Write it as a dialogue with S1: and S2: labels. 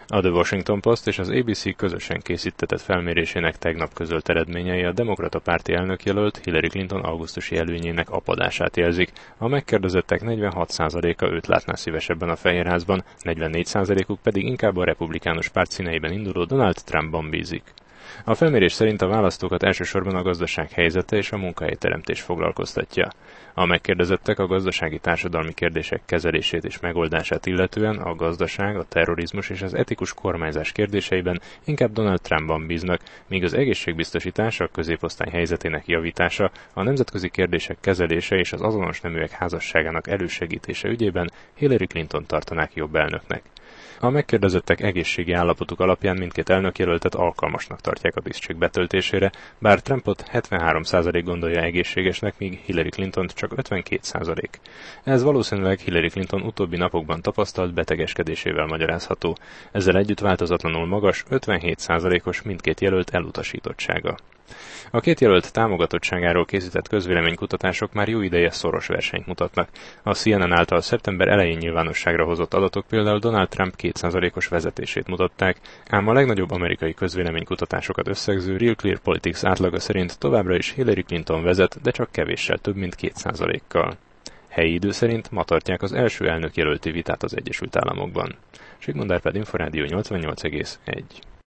S1: A The Washington Post és az ABC közösen készítetett felmérésének tegnap közölt eredményei a demokrata párti elnökjelölt Hillary Clinton augusztusi előnyének apadását jelzik. A megkérdezettek 46%-a őt látná szívesebben a Fehérházban, 44%-uk pedig inkább a republikánus párt színeiben induló Donald Trumpban bízik. A felmérés szerint a választókat elsősorban a gazdaság helyzete és a munkahelyteremtés foglalkoztatja. A megkérdezettek a gazdasági társadalmi kérdések kezelését és megoldását illetően a gazdaság, a terrorizmus és az etikus kormányzás kérdéseiben inkább Donald Trumpban bíznak, míg az egészségbiztosítás, a középosztály helyzetének javítása, a nemzetközi kérdések kezelése és az azonos neműek házasságának elősegítése ügyében Hillary Clinton tartanák jobb elnöknek. A megkérdezettek egészségi állapotuk alapján mindkét elnökjelöltet alkalmasnak tartják a tisztség betöltésére, bár Trumpot 73% gondolja egészségesnek, míg Hillary Clintont csak 52%. Ez valószínűleg Hillary Clinton utóbbi napokban tapasztalt betegeskedésével magyarázható. Ezzel együtt változatlanul magas, 57%-os mindkét jelölt elutasítottsága. A két jelölt támogatottságáról készített közvéleménykutatások már jó ideje szoros versenyt mutatnak. A CNN által szeptember elején nyilvánosságra hozott adatok például Donald Trump 2%-os vezetését mutatták, ám a legnagyobb amerikai közvéleménykutatásokat összegző Real Clear Politics átlaga szerint továbbra is Hillary Clinton vezet, de csak kevéssel több mint 2%-kal. Helyi idő szerint ma tartják az első elnökjelölti vitát az Egyesült Államokban. Sigmund Árpád, Inforádió 88,1.